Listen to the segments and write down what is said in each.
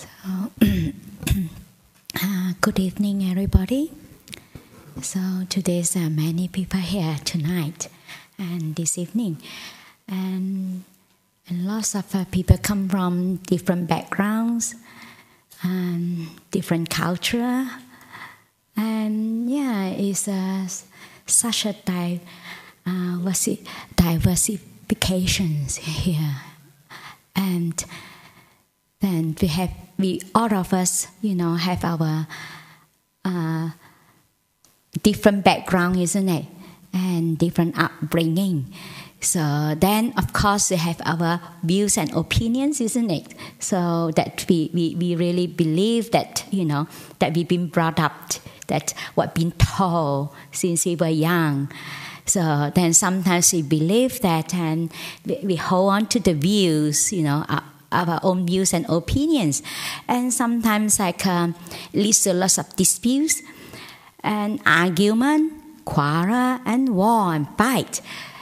Good evening, everybody. So today's many people here tonight and this evening, and lots of people come from different backgrounds and different culture, and it's such a diversifications here, and then we all of us, have our different background, isn't it? And different upbringing. So then, of course, we have our views and opinions, isn't it? So that we really believe that, that we've been brought up, that what been told since we were young. So then sometimes we believe that, and we hold on to the views, our own views and opinions, and sometimes leads to lots of disputes and argument, quarrel and war and fight.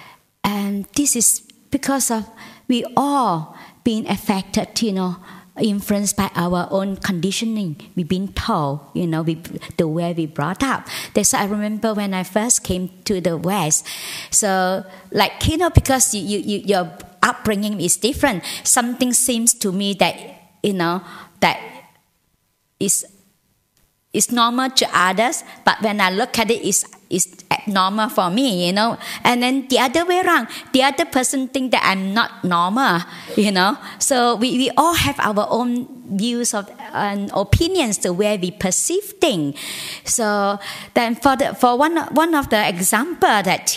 And this is because of we all being affected, influenced by our own conditioning. We've been told, the way we brought up. That's why I remember when I first came to the West. So, because your upbringing is different, something seems to me that, that is normal to others, but when I look at it, it's abnormal for me, And then the other way around, the other person think that I'm not normal, So we all have our own views of and opinions, the way we perceive things. So then for one of the example that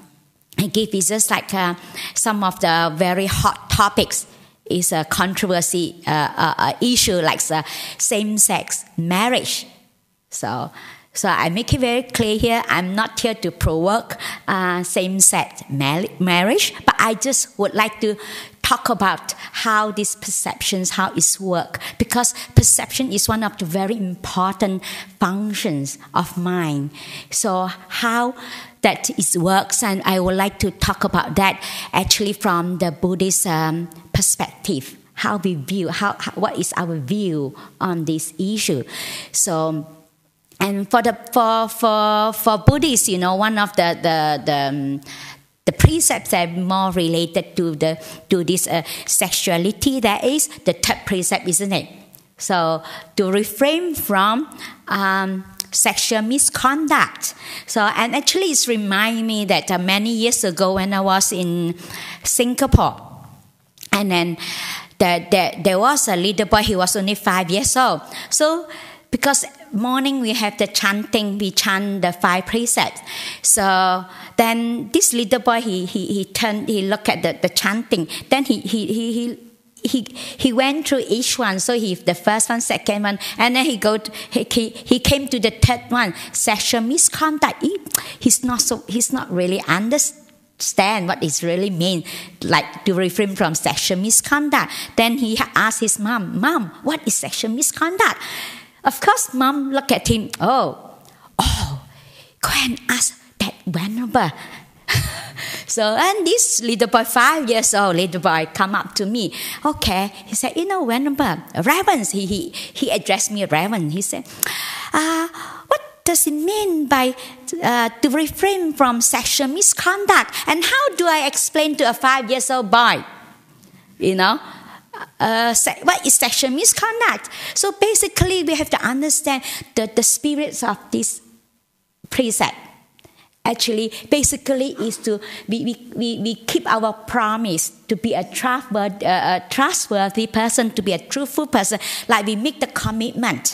I give is just some of the very hot topics is a controversy issue like same-sex marriage. So I make it very clear here, I'm not here to provoke same-sex marriage, but I just would like to talk about how these perceptions, how it's work, because perception is one of the very important functions of mind. So how that it works, and I would like to talk about that actually from the Buddhist perspective, how we view, what is our view on this issue. So, and for Buddhists, one of the precepts that are more related to this sexuality, that is the third precept, isn't it? So to refrain from sexual misconduct. So, and actually it's remind me that many years ago when I was in Singapore, and then there was a little boy, he was only 5 years old. So because morning we have the chanting, we chant the 5 precepts. So then this little boy, he looked at the chanting, then he went through each one. So the first one, second one, and then he came to the third one, sexual misconduct. He's not really understand what it really means, like to refrain from sexual misconduct. Then he asked his mom, what is sexual misconduct? Of course, mom looked at him, oh, go and ask that venerable. So, and this little boy, 5 years old little boy, come up to me. Okay, he said, venerable, Reverend, he addressed me Reverend. He said, what does it mean by to refrain from sexual misconduct? And how do I explain to a 5 years old boy? What is sexual misconduct? So basically, we have to understand the spirits of this precept. Actually, basically, is to we keep our promise to be a trustworthy person, to be a truthful person. Like we make the commitment,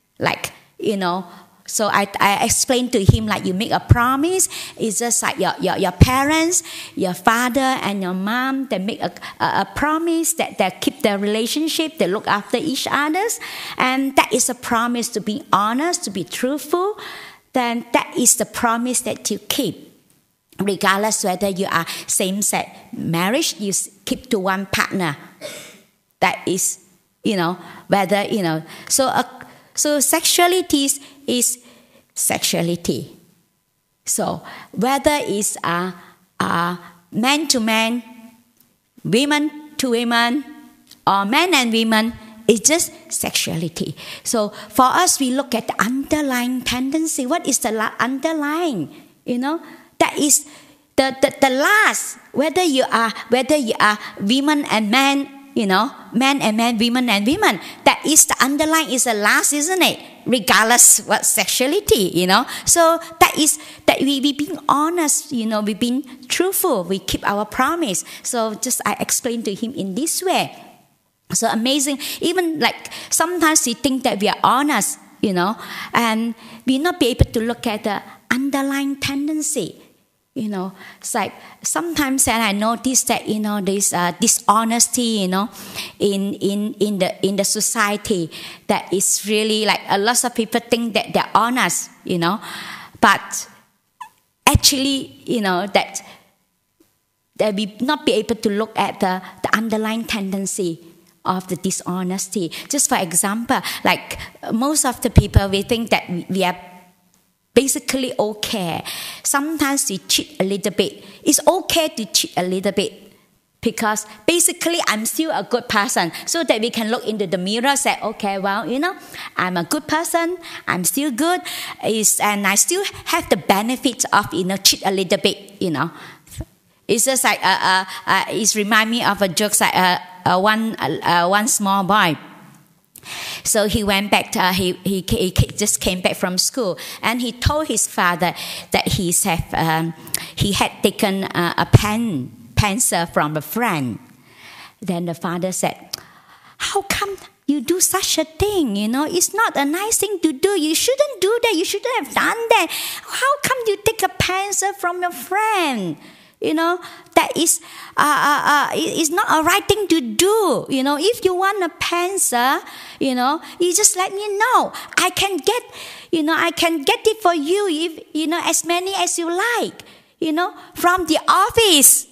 So I explained to him, like you make a promise. It's just like your parents, your father and your mom, they make a promise that they keep their relationship, they look after each other, and that is a promise to be honest, to be truthful. Then that is the promise that you keep. Regardless whether you are same-sex marriage, you keep to one partner. That is, whether, so sexuality is sexuality. So whether it's man to man, women to women, or men and women, It's just sexuality. So for us, we look at the underlying tendency. What is the underlying? That is the last. Whether you are women and men, men and men, women and women. That is the underlying is the last, isn't it? Regardless what sexuality, So that is that we being honest, we being truthful, we keep our promise. So just I explained to him in this way. So amazing. Even like sometimes we think that we are honest, and we not be able to look at the underlying tendency. It's like sometimes and I notice that there's dishonesty in the society that is really like a lot of people think that they're honest, but actually that we not be able to look at the underlying tendency of the dishonesty. Just for example, like most of the people we think that we are basically okay. Sometimes we cheat a little bit. It's okay to cheat a little bit because basically I'm still a good person. So that we can look into the mirror and say, okay, well, I'm a good person. I'm still good. And I still have the benefits of, cheat a little bit, It's just like, it reminds me of a joke like one small boy. So he went back. He just came back from school, and he told his father that he had taken a pencil from a friend. Then the father said, "How come you do such a thing? It's not a nice thing to do. You shouldn't do that. You shouldn't have done that. How come you take a pencil from your friend? That is it's not a right thing to do. If you want a pencil, you just let me know. I can get it for you if as many as you like, from the office.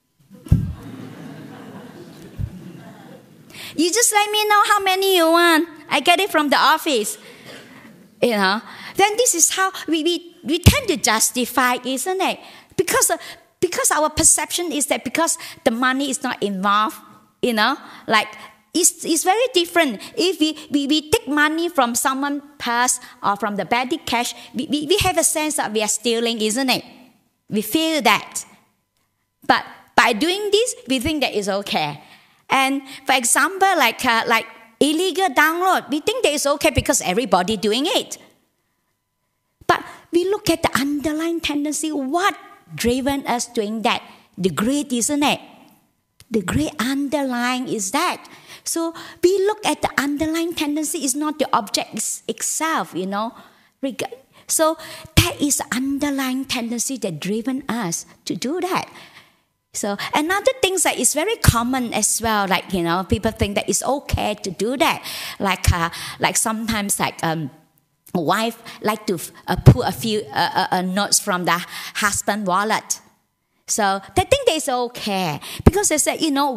You just let me know how many you want. I get it from the office. Then this is how we tend to justify, isn't it? Because our perception is that because the money is not involved, like it's very different. If we take money from someone's purse or from the petty cash, we have a sense that we are stealing, isn't it? We feel that. But by doing this, we think that is okay. And for example, like illegal download, we think that is okay because everybody doing it. But we look at the underlying tendency, what driven us doing that? The greed, isn't it? The greed underlying is that. So we look at the underlying tendency is not the object itself, So that is the underlying tendency that driven us to do that. So another thing that is very common as well, like people think that it's okay to do that, like sometimes like a wife like to pull a few notes from the husband wallet. So they think that it's okay because they say,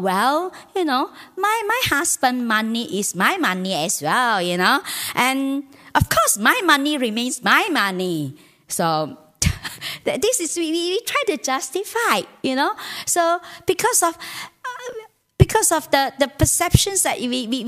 my husband money is my money as well, and of course my money remains my money. So this is we try to justify, So because of the perceptions that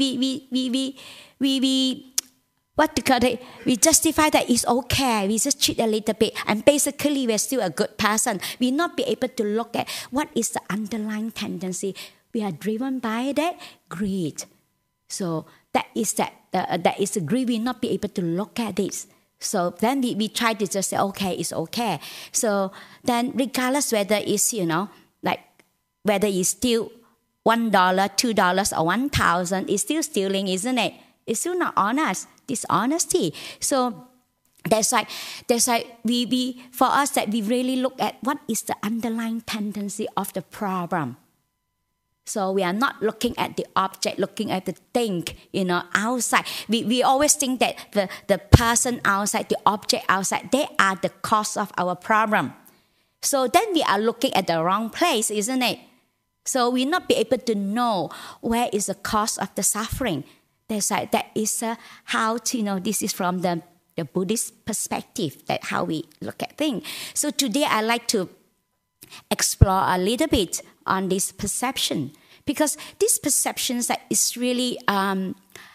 we justify that it's okay. We just cheat a little bit, and basically we're still a good person. We not be able to look at what is the underlying tendency. We are driven by that greed. So that is the greed. We not be able to look at this. So then we try to just say, okay, it's okay. So then regardless whether it's like whether you steal $1, $2, or 1,000, it's still stealing, isn't it? It's still not honest. Dishonesty. So that's like we for us that we really look at what is the underlying tendency of the problem. So we are not looking at the object, looking at the thing, outside. We always think that the person outside, the object outside, they are the cause of our problem. So then we are looking at the wrong place, isn't it? So we not be able to know where is the cause of the suffering. That is how to this is from the Buddhist perspective, that how we look at things. So today I like to explore a little bit on this perception, because this perception that is really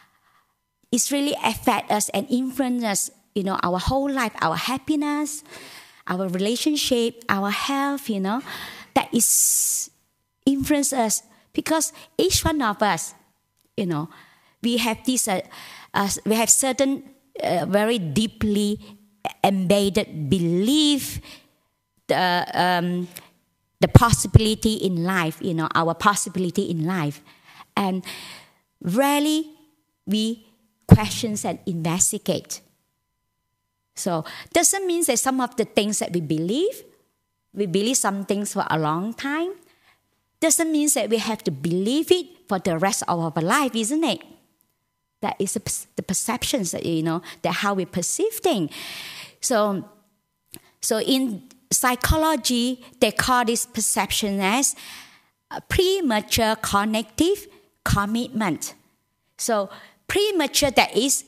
it's really affect us and influence us, our whole life, our happiness, our relationship, our health, that is influence us because each one of us, we have this, we have certain very deeply embedded belief, the possibility in life, our possibility in life, and rarely we question and investigate. So doesn't mean that some of the things that we believe some things for a long time. Doesn't mean that we have to believe it for the rest of our life, isn't it? That is the perceptions that, that how we perceive things. So in psychology, they call this perception as premature cognitive commitment. So premature, that is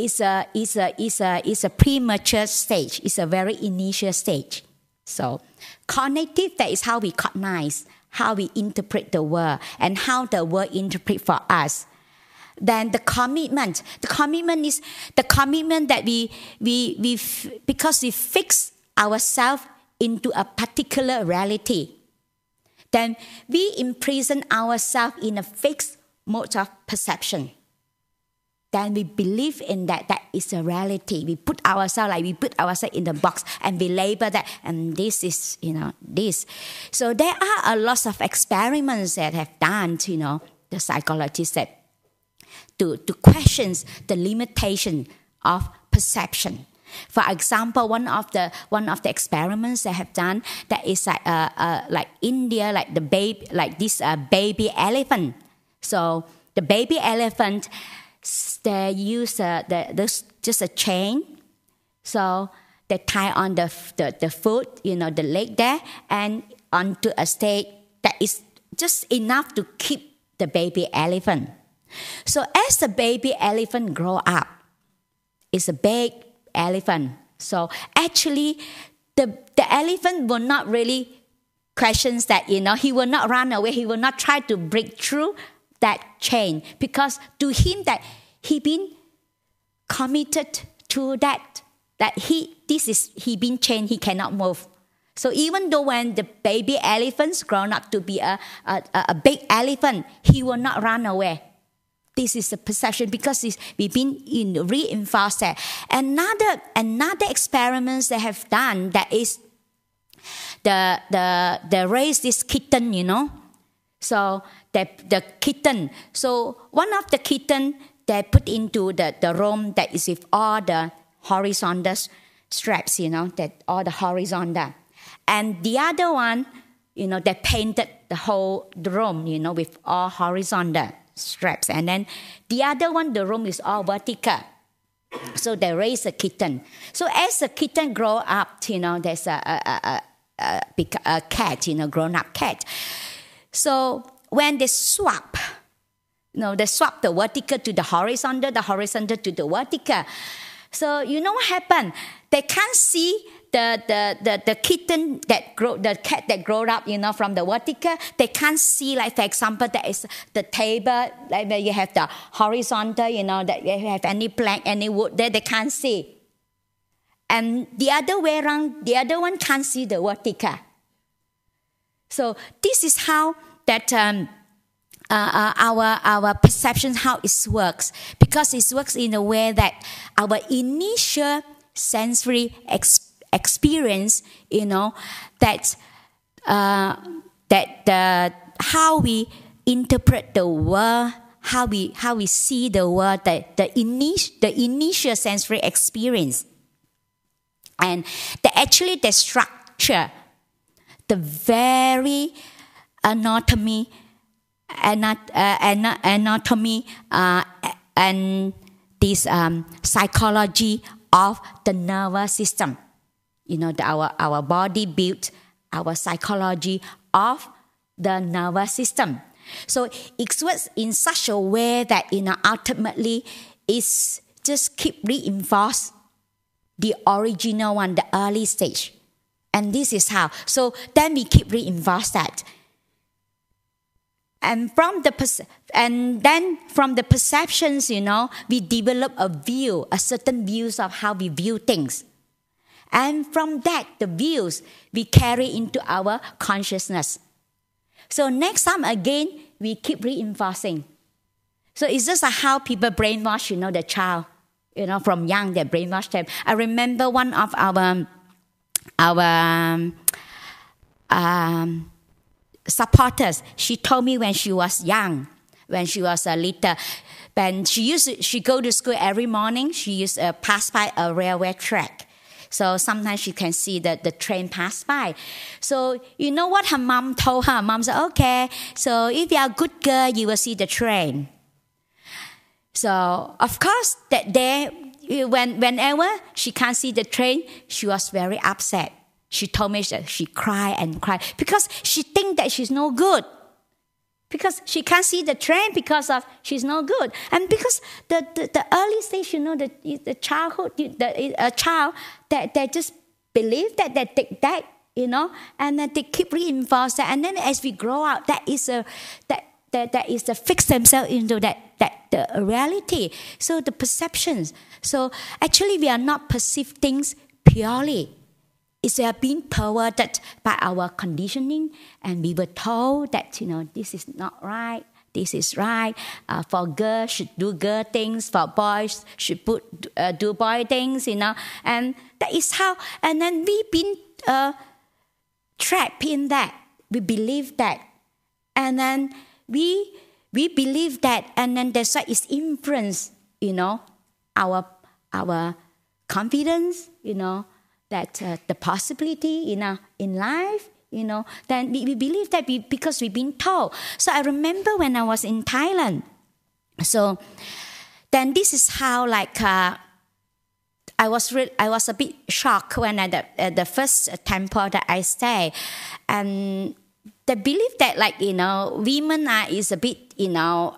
a premature stage. It's a very initial stage. So cognitive, that is how we cognize, how we interpret the world, and how the world interpret for us. Then the commitment is the commitment that we because we fix ourselves into a particular reality. Then we imprison ourselves in a fixed mode of perception. Then we believe in that is a reality. We put ourselves in the box and we label that, and this is, this. So there are a lot of experiments that have done, the psychologists said, to question the limitation of perception. For example, one of the experiments they have done, that is like India, like the baby, like this baby elephant. So the baby elephant, they use just a chain. So they tie on the foot, the leg there, and onto a stake that is just enough to keep the baby elephant. So as the baby elephant grow up, it's a big elephant. So actually, the elephant will not really question that, he will not run away. He will not try to break through that chain, because to him that he been committed to that he been chained, he cannot move. So even though when the baby elephant's grown up to be a big elephant, he will not run away. This is the perception, because we've been reinforced that. Another experiments they have done, that is they raise this kitten, So the kitten. So one of the kitten they put into the room that is with all the horizontal straps, that all the horizontal. And the other one, they painted the room, with all horizontal straps. And then the other one, the room is all vertical. So they raise a kitten. So as the kitten grow up, there's a cat, grown up cat. So when they swap, they swap the vertical to the horizontal to the vertical. So what happened? They can't see the kitten the cat that grew up, from the vertical. They can't see, like for example, there is the table, like where you have the horizontal, that you have any plank, any wood there, they can't see. And the other way around, the other one can't see the vertical. So this is how that our perception, how it works, because it works in a way that our initial sensory experience, that how we interpret the world, how we see the world, the initial sensory experience, and the structure, the very anatomy and this psychology of the nervous system. Our body built our psychology of the nervous system. So it works in such a way that ultimately it's just keep reinforce the original one, the early stage. And this is how. So then we keep reinforce that. And then from the perceptions, we develop a certain views of how we view things. And from that, the views we carry into our consciousness. So next time again, we keep reinforcing. So it's just how people brainwash, the child. From young, they brainwash them. I remember one of our supporters. She told me when she was young, when she was a little, when she go to school every morning. She used to pass by a railway track. So sometimes she can see the train pass by. So you know what her mom told her? Mom said, okay, so if you are a good girl, you will see the train. So of course that day, whenever she can't see the train, she was very upset. She told me that she cried and cried because she thinks that she's no good. Because she can't see the train because of she's no good. And because the early stage, the childhood, a child that they just believe that they think that, and then they keep reinforcing that. And then as we grow up, that is a fix themselves into the reality. So the perceptions. So actually we are not perceive things purely. It's being perverted by our conditioning, and we were told that this is not right, this is right. For girls should do girl things, for boys should do boy things, and that is how. And then we've been trapped in that. We believe that, and then we believe that, and then that's why it's influence, our confidence, that the possibility in life, then we believe that because we've been told. So I remember when I was in Thailand. So then this is how I was a bit shocked when at the first temple that I stayed, and they believe that women is a bit they're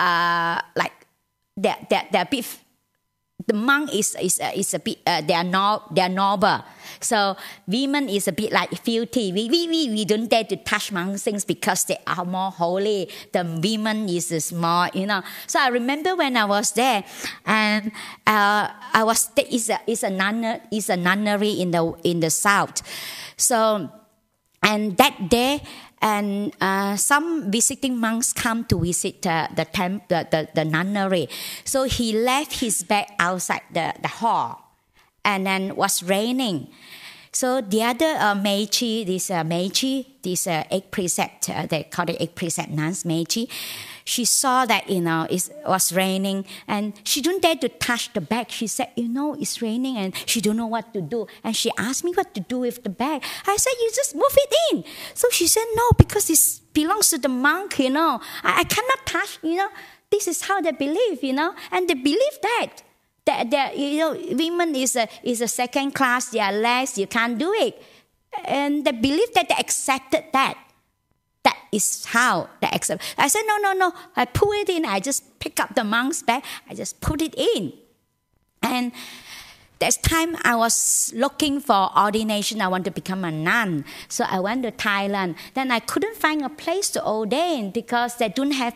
a bit. The monk is a bit they are noble. So women is a bit like filthy. We don't dare to touch monks things because they are more holy. The women is more, So I remember when I was there, and I was is a nunnery in the south. So and that day. And some visiting monks come to visit the nunnery. So he left his bag outside the hall, and then was raining. So the other Meiji, this eight precept, they call it eight precept nuns, Meiji. She saw that it was raining, and she didn't dare to touch the bag. She said, it's raining, and she don't know what to do. And she asked me what to do with the bag. I said, you just move it in. So she said, no, because it belongs to the monk. I cannot touch. This is how they believe. And they believe that women is a second class. They are less. You can't do it, and they believe that they accepted that. That is how they accept. I said, no. I pull it in. I just pick up the monk's bag. I just put it in. And that time I was looking for ordination. I want to become a nun. So I went to Thailand. Then I couldn't find a place to ordain because they don't have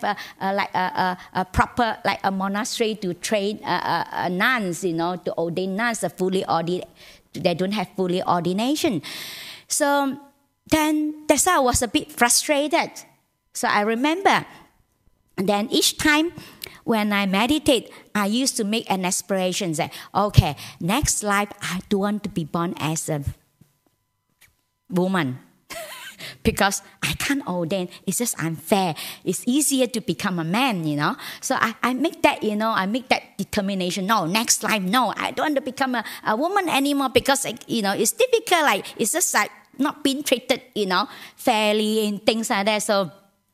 a proper, like a monastery to train nuns, to ordain nuns. They don't have fully ordination. So then that's why I was a bit frustrated. So I remember, and then each time when I meditate, I used to make an aspiration, say, okay, next life I don't want to be born as a woman because I can't ordain. It's just unfair. It's easier to become a man, So I make that, I make that determination. No, next life, no, I don't want to become a woman anymore because, it's difficult. It's just not being treated, fairly and things like that. So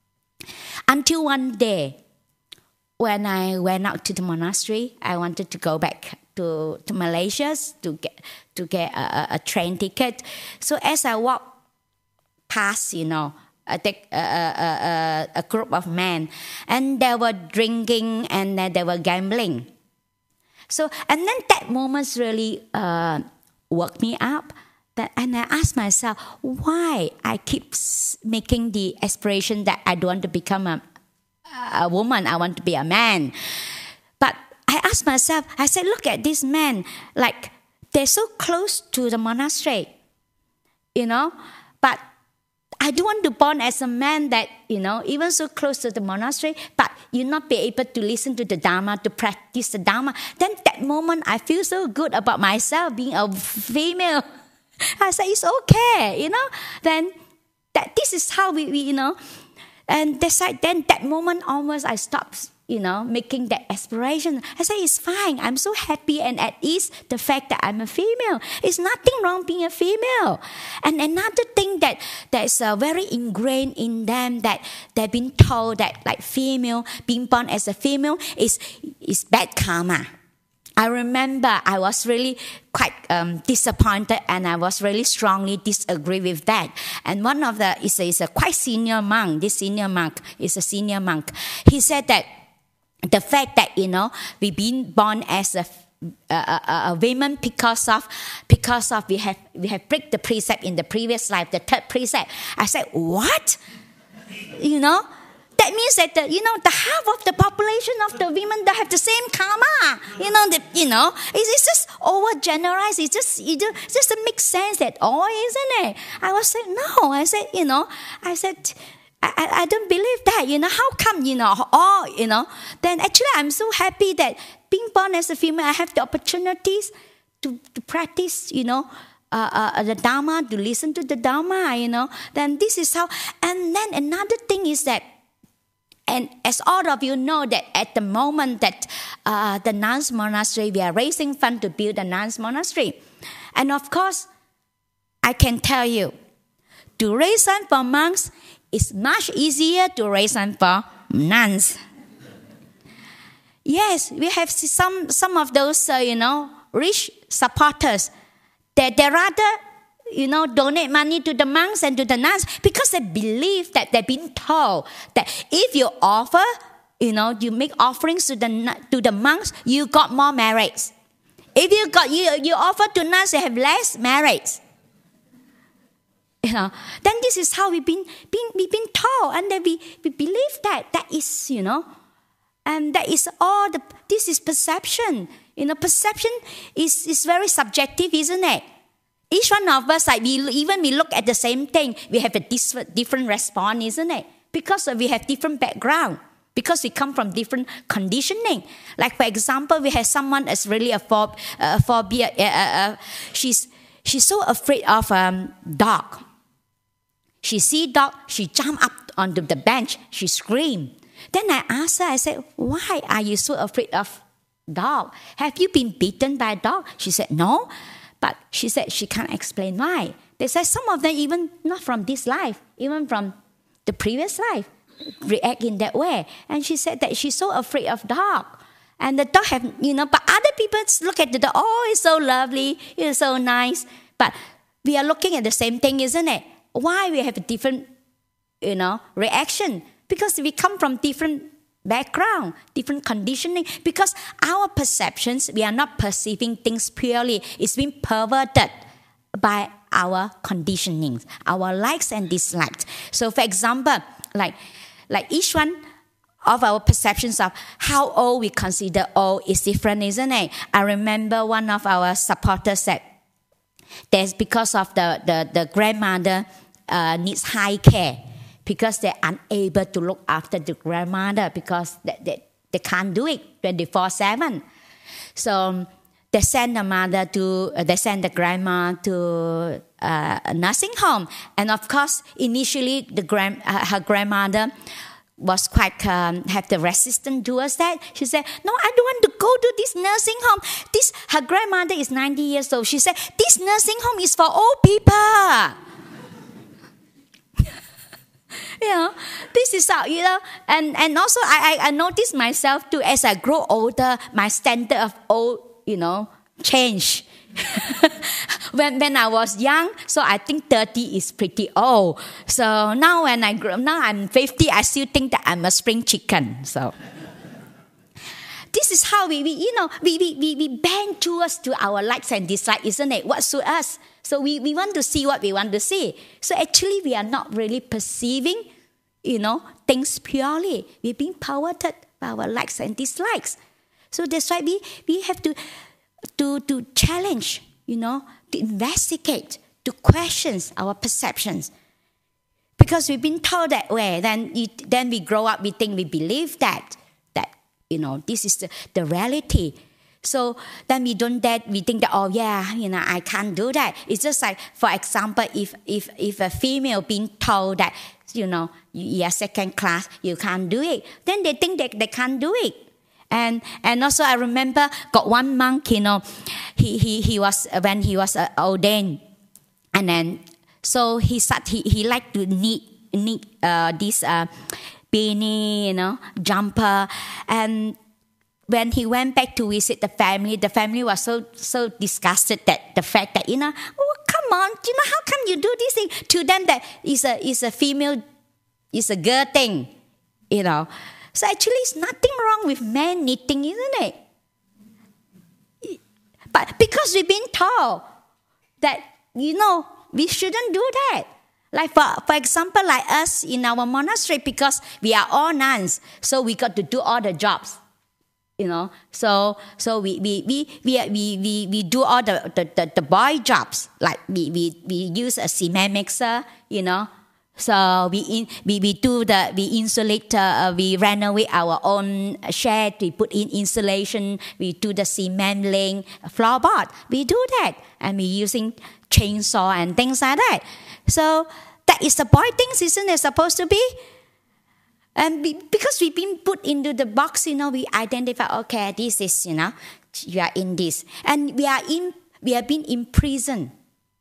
until one day, when I went out to the monastery, I wanted to go back to Malaysia to get a train ticket. So as I walked past, a group of men, and they were drinking and they were gambling. So and then that moment really woke me up. And I ask myself, why I keep making the aspiration that I don't want to become a woman, I want to be a man. But I ask myself, I said, look at this man, like they're so close to the monastery, but I don't want to born as a man that, even so close to the monastery, but you not be able to listen to the Dharma, to practice the Dharma. Then that moment, I feel so good about myself being a female. I say, it's okay, Then this is how we. And then that moment almost I stopped, making that aspiration. I say, it's fine. I'm so happy and at ease the fact that I'm a female. It's nothing wrong being a female. And another thing that's very ingrained in them, that they've been told that like female, being born as a female is bad karma. I remember I was really quite disappointed, and I was really strongly disagree with that. And one of is a quite senior monk. This senior monk is a senior monk. He said that the fact that we've been born as a woman because of we have break the precept in the previous life, the third precept. I said, what? That means that the half of the population of the women that have the same karma. It's just overgeneralized. It just makes sense at all, isn't it? I was saying no. I said, I don't believe that. How come? Then actually I'm so happy that being born as a female, I have the opportunities to practice. The Dharma, to listen to the Dharma. Then this is how. And then another thing is that. And as all of you know that at the moment that the nuns monastery, we are raising funds to build the nuns monastery. And of course, I can tell you, to raise funds for monks is much easier to raise funds for nuns. Yes, we have some of those, rich supporters. They rather donate money to the monks and to the nuns because they believe that they've been told that if you offer, you make offerings to the monks, you got more merits. If you offer to nuns, you have less merits. Then this is how we've been told, and then we believe that is and that is all this is perception. Perception is very subjective, isn't it? Each one of us, we look at the same thing, we have a different response, isn't it? Because we have different background, because we come from different conditioning. Like for example, we have someone that's really a phobia. She's so afraid of dog. She see dog, she jump up onto the bench, she scream. Then I asked her, I said, why are you so afraid of dog? Have you been bitten by a dog? She said, no. But she said she can't explain why. They said some of them even not from this life, even from the previous life, react in that way. And she said that she's so afraid of dog. And the dog have, but other people look at the dog, oh, it's so lovely, it's so nice. But we are looking at the same thing, isn't it? Why we have a different, reaction? Because we come from different background, different conditioning, because our perceptions, we are not perceiving things purely. It's been perverted by our conditioning, our likes and dislikes. So for example, like each one of our perceptions of how old we consider old is different, isn't it? I remember one of our supporters said that's because of the grandmother needs high care, because they're unable to look after the grandmother because they can't do it 24/7. So they send the grandma to a nursing home. And of course, initially her grandmother was quite have the resistance towards that. She said, no, I don't want to go to this nursing home. Her grandmother is 90 years old. She said, this nursing home is for old people. This is how, and also I noticed myself too, as I grow older, my standard of old, change. when I was young, so I think 30 is pretty old. So now when now I'm 50, I still think that I'm a spring chicken. So This is how we bend towards to our likes and dislikes, isn't it? What suits us. So we want to see what we want to see. So actually we are not really perceiving, things purely. We're being powered by our likes and dislikes. So that's why we have to challenge, to investigate, to question our perceptions. Because we've been told that way, then we grow up, we think we believe that this is the reality. So then we don't that we think that I can't do that. It's just like, for example, if a female being told that you are second class, you can't do it, then they think that they can't do it. And also I remember got one monk, he was when he was ordained, and then so he liked to knit this beanie, jumper, and when he went back to visit the family was so disgusted that the fact that oh come on, how come you do this thing? To them that is a female, is a girl thing, So actually, it's nothing wrong with men knitting, isn't it? But because we've been told that we shouldn't do that. Like for example, like us in our monastery, because we are all nuns, so we got to do all the jobs. So we do all the boy jobs. Like we use a cement mixer, So we insulate, we renovate our own shed, we put in insulation, we do the cement laying, floorboard. We do that, and we using chainsaw and things like that. So that is the boy things, isn't it supposed to be? And because we've been put into the box, we identify, okay, this is, you are in this. And we have been imprisoned,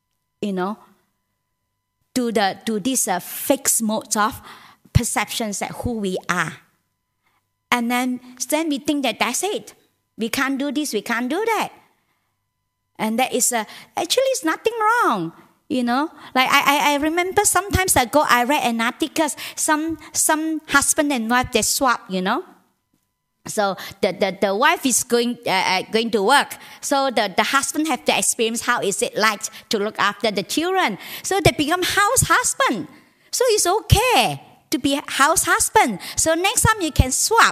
to these fixed modes of perceptions that who we are. And then we think that that's it. We can't do this, we can't do that. And that is, actually it's nothing wrong. Like I remember sometimes ago I read an article, some husband and wife, they swap, So the wife is going to work. So the husband have to experience how is it like to look after the children. So they become house husband. So it's okay to be house husband. So next time you can swap.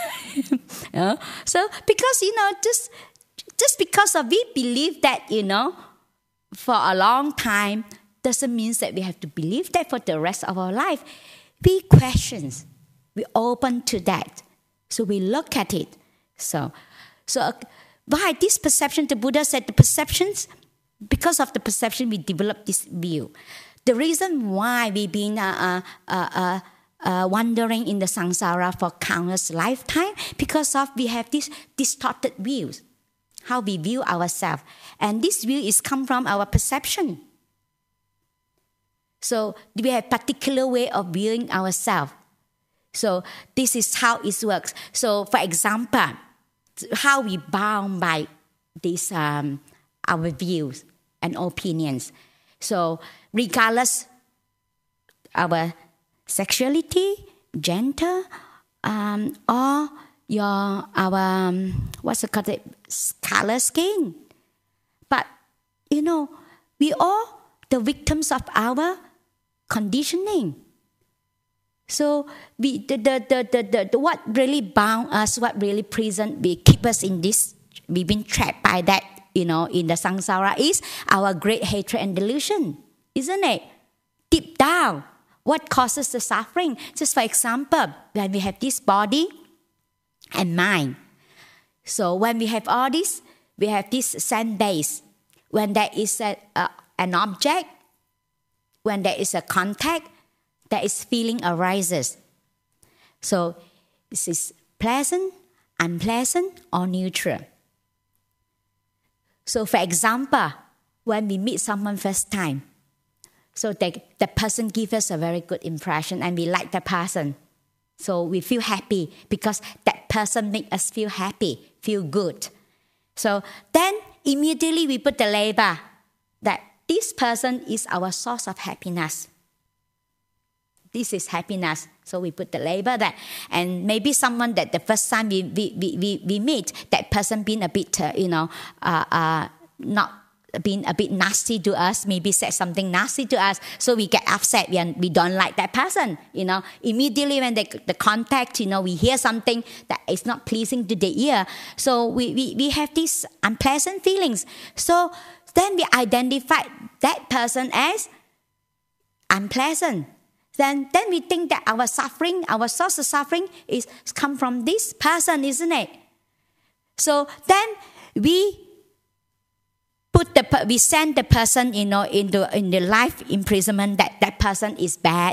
So because just because of we believe that for a long time doesn't mean that we have to believe that for the rest of our life. We question. We open to that. So we look at it. So why this perception? The Buddha said the perceptions, because of the perception, we develop this view. The reason why we've been wandering in the samsara for countless lifetime, because of we have these distorted views, how we view ourselves, and this view is come from our perception. So we have particular way of viewing ourselves. So this is how it works. So for example, how we bound by these our views and opinions. So regardless our sexuality, gender, or our what's it called, color skin. But we all the victims of our conditioning. So the what really bound us, what really prison, we keep us in this, we've been trapped by that, in the samsara is our great hatred and delusion, isn't it? Deep down, what causes the suffering? Just for example, when we have this body and mind. So when we have all this, we have this sense base. When there is an object, when there is a contact, there is feeling arises. So this is pleasant, unpleasant, or neutral. So for example, when we meet someone first time, so the person gives us a very good impression and we like the person. So we feel happy because that person makes us feel happy, feel good. So then immediately we put the label that this person is our source of happiness. This is happiness. So we put the label there. And maybe someone that the first time we meet, that person being a bit, not being a bit nasty to us, maybe said something nasty to us, so we get upset, we don't like that person, Immediately when the contact, we hear something that is not pleasing to the ear, so we have these unpleasant feelings. So then we identify that person as unpleasant. Then we think that our suffering, our source of suffering is come from this person, isn't it? So then we send the person, in the life imprisonment, that person is bad.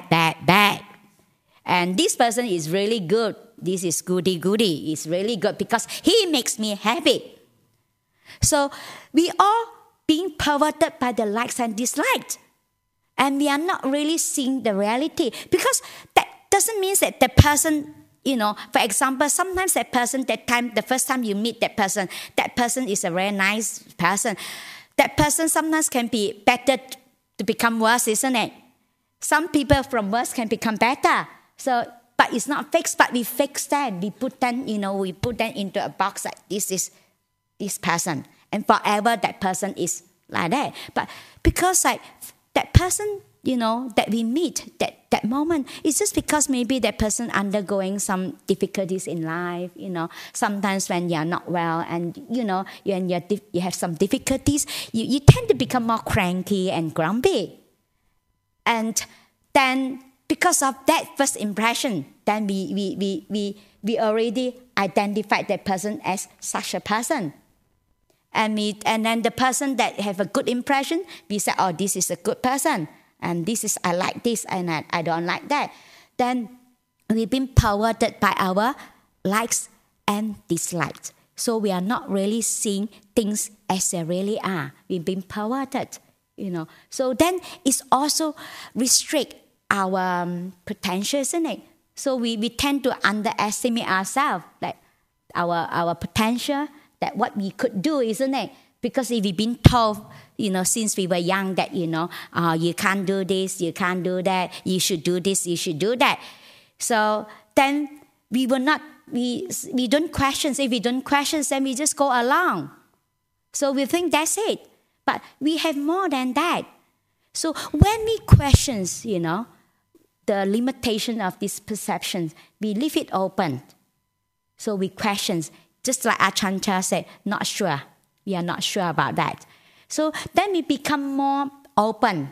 And this person is really good. This is goody. It's really good because he makes me happy. So we are being perverted by the likes and dislikes. And we are not really seeing the reality. Because that doesn't mean that the person, for example, sometimes the first time you meet that person is a very nice person. That person sometimes can be better to become worse, isn't it? Some people from worse can become better. So, but it's not fixed, but we fix that. We put them, we put them into a box like this is this person. And forever that person is like that. But because that person, that we meet, that moment, it's just because maybe that person undergoing some difficulties in life, Sometimes when you're not well and, you have some difficulties, you tend to become more cranky and grumpy. And then because of that first impression, then we already identified that person as such a person. And then the person that have a good impression, we say, oh, this is a good person. And I like this and I don't like that. Then we've been perverted by our likes and dislikes. So we are not really seeing things as they really are. We've been perverted, So then it's also restrict our potential, isn't it? So we tend to underestimate ourselves, like our potential, that what we could do, isn't it? Because if we've been told, since we were young that, you can't do this, you can't do that, you should do this, you should do that. So then we don't question. If we don't question, then we just go along. So we think that's it. But we have more than that. So when we question, the limitation of these perceptions, we leave it open. So we question, just like Ajahn Chah said, not sure. We are not sure about that. So then we become more open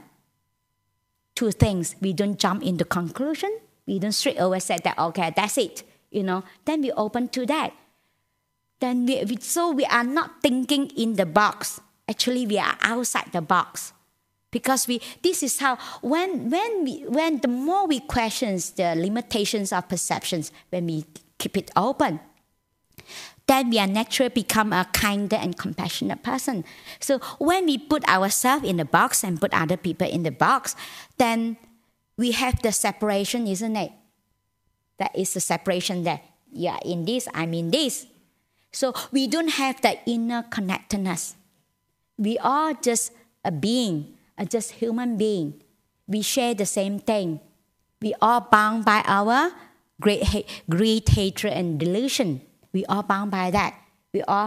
to things. We don't jump into conclusion. We don't straight away say that, okay, that's it. Then we open to that. Then we are not thinking in the box. Actually, we are outside the box. Because this is how, when the more we question the limitations of perceptions, when we keep it open, then we are naturally become a kinder and compassionate person. So when we put ourselves in the box and put other people in the box, then we have the separation, isn't it? That is the separation that you are in this, I'm in this. So we don't have the inner connectedness. We are just a being, just human being. We share the same thing. We are bound by our greed, hatred, and delusion. We are bound by that. We all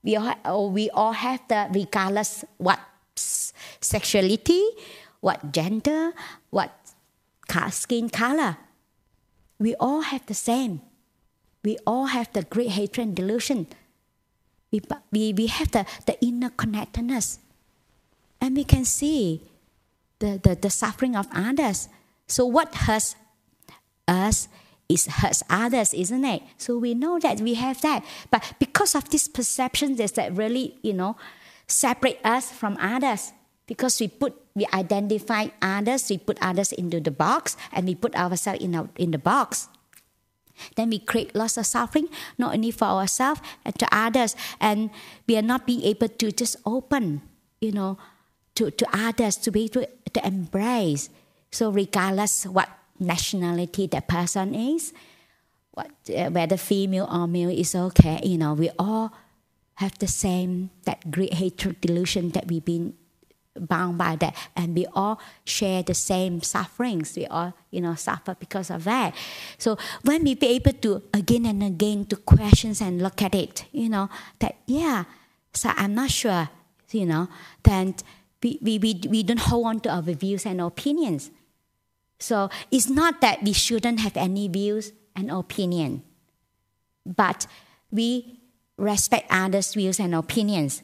have the, regardless what sexuality, what gender, what skin color. We all have the same. We all have the great hatred and delusion. We have the inner connectedness. And we can see the suffering of others. So what hurts us hurts others, isn't it? So we know that we have that. But because of this perception that really, separate us from others. Because we identify others, we put others into the box, and we put ourselves in the box. Then we create lots of suffering, not only for ourselves and to others. And we are not being able to just open, to others, to be able to embrace. So regardless what nationality that person is, whether female or male is okay, we all have the same, that great hatred delusion that we've been bound by that, and we all share the same sufferings. We all, suffer because of that. So when we be able to again and again to questions and look at it, so I'm not sure, then we don't hold on to our views and opinions. So it's not that we shouldn't have any views and opinion, but we respect others' views and opinions.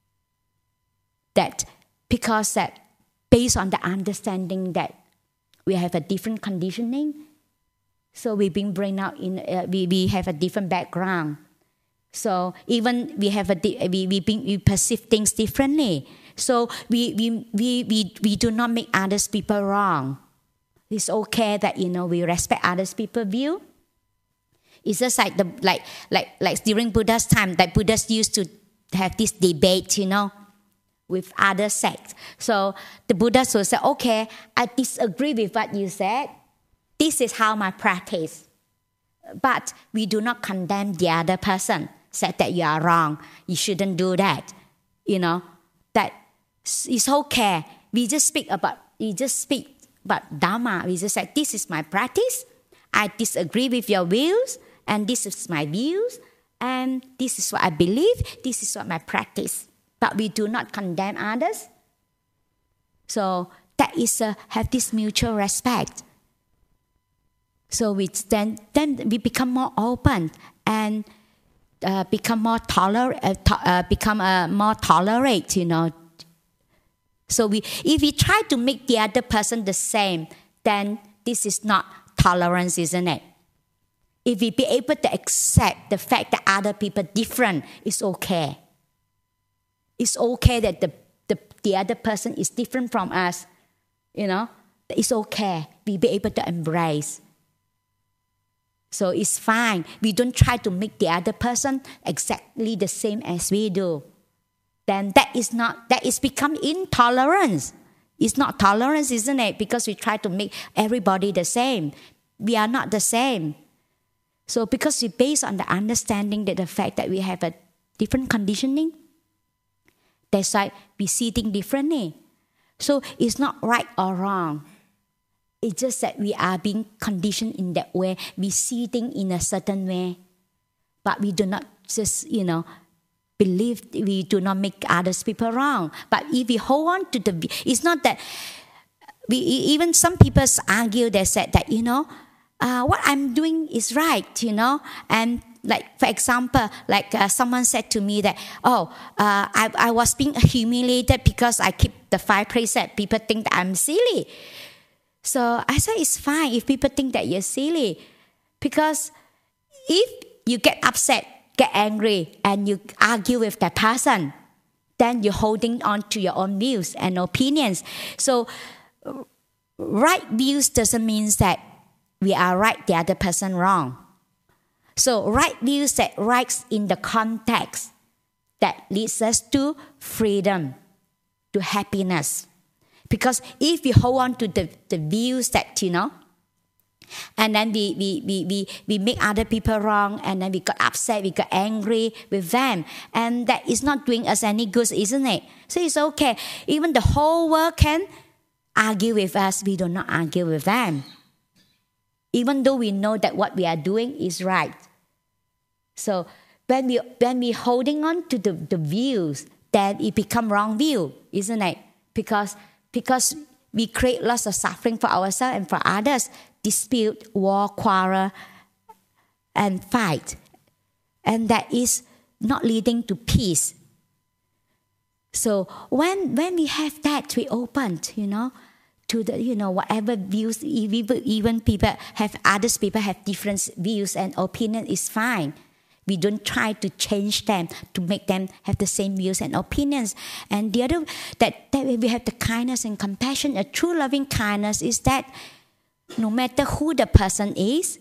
That because that based on the understanding that we have a different conditioning, so we've been brought up we have a different background. So even we have we perceive things differently. So we do not make others people wrong. It's okay that we respect others people's view. It's just like like during Buddha's time, that Buddhists used to have this debate, with other sects. So the Buddhists will say, okay, I disagree with what you said. This is how my practice. But we do not condemn the other person, said that you are wrong. You shouldn't do that. That it's okay. We just speak about Dharma. We just say, this is my practice. I disagree with your views, and this is my views, and this is what I believe. This is what my practice. But we do not condemn others. So that is have this mutual respect. So then we become more open and become more tolerate. So if we try to make the other person the same, then this is not tolerance, isn't it? If we be able to accept the fact that other people are different, it's okay. It's okay that the other person is different from us. It's okay. We be able to embrace. So it's fine. We don't try to make the other person exactly the same as we do. Then that is become intolerance. It's not tolerance, isn't it? Because we try to make everybody the same. We are not the same. So because we based on the understanding that the fact that we have a different conditioning, that's why we see things differently. So it's not right or wrong. It's just that we are being conditioned in that way. We see things in a certain way. But we do not just, believe, we do not make others people wrong. But if we hold on to it's not that, even some people argue, they said that, what I'm doing is right, and like, for example, like someone said to me that, I was being humiliated because I keep the 5 precepts. People think that I'm silly. So I said, it's fine if people think that you're silly. Because if you get upset, get angry, and you argue with that person, then you're holding on to your own views and opinions. So right views doesn't mean that we are right, the other person wrong. So right views that right in the context that leads us to freedom, to happiness. Because if we hold on to the views that, and then we make other people wrong, and then we got upset, we got angry with them, and that is not doing us any good, isn't it? So it's okay. Even the whole world can argue with us, we do not argue with them. Even though we know that what we are doing is right. So when we holding on to the views, then it become wrong view, isn't it? Because we create lots of suffering for ourselves and for others, dispute, war, quarrel, and fight. And that is not leading to peace. So when we have that, we open, to the, whatever views, even others people have different views and opinions, is fine. We don't try to change them to make them have the same views and opinions. And the other, that we have the kindness and compassion, a true loving kindness is that no matter who the person is,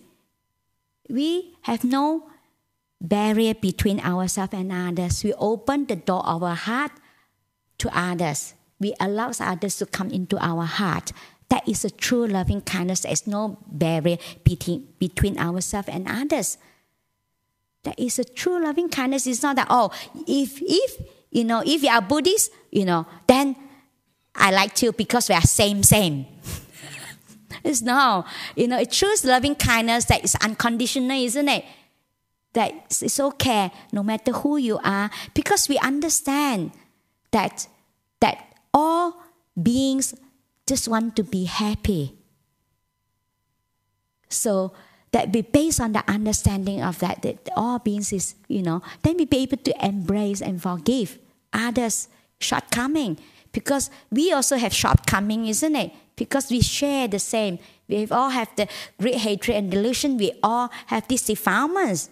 we have no barrier between ourselves and others. We open the door of our heart to others. We allow others to come into our heart. That is a true loving kindness. There is no barrier between ourselves and others. That is a true loving kindness. It's not that, if you are Buddhist, then I like you because we are same. It's no, it choose loving kindness that is unconditional, isn't it? That it's okay no matter who you are, because we understand that all beings just want to be happy. So that be based on the understanding of that all beings is, then we be able to embrace and forgive others' shortcoming, because we also have shortcoming, isn't it? Because we share the same. We all have the great hatred and delusion. We all have these defilements.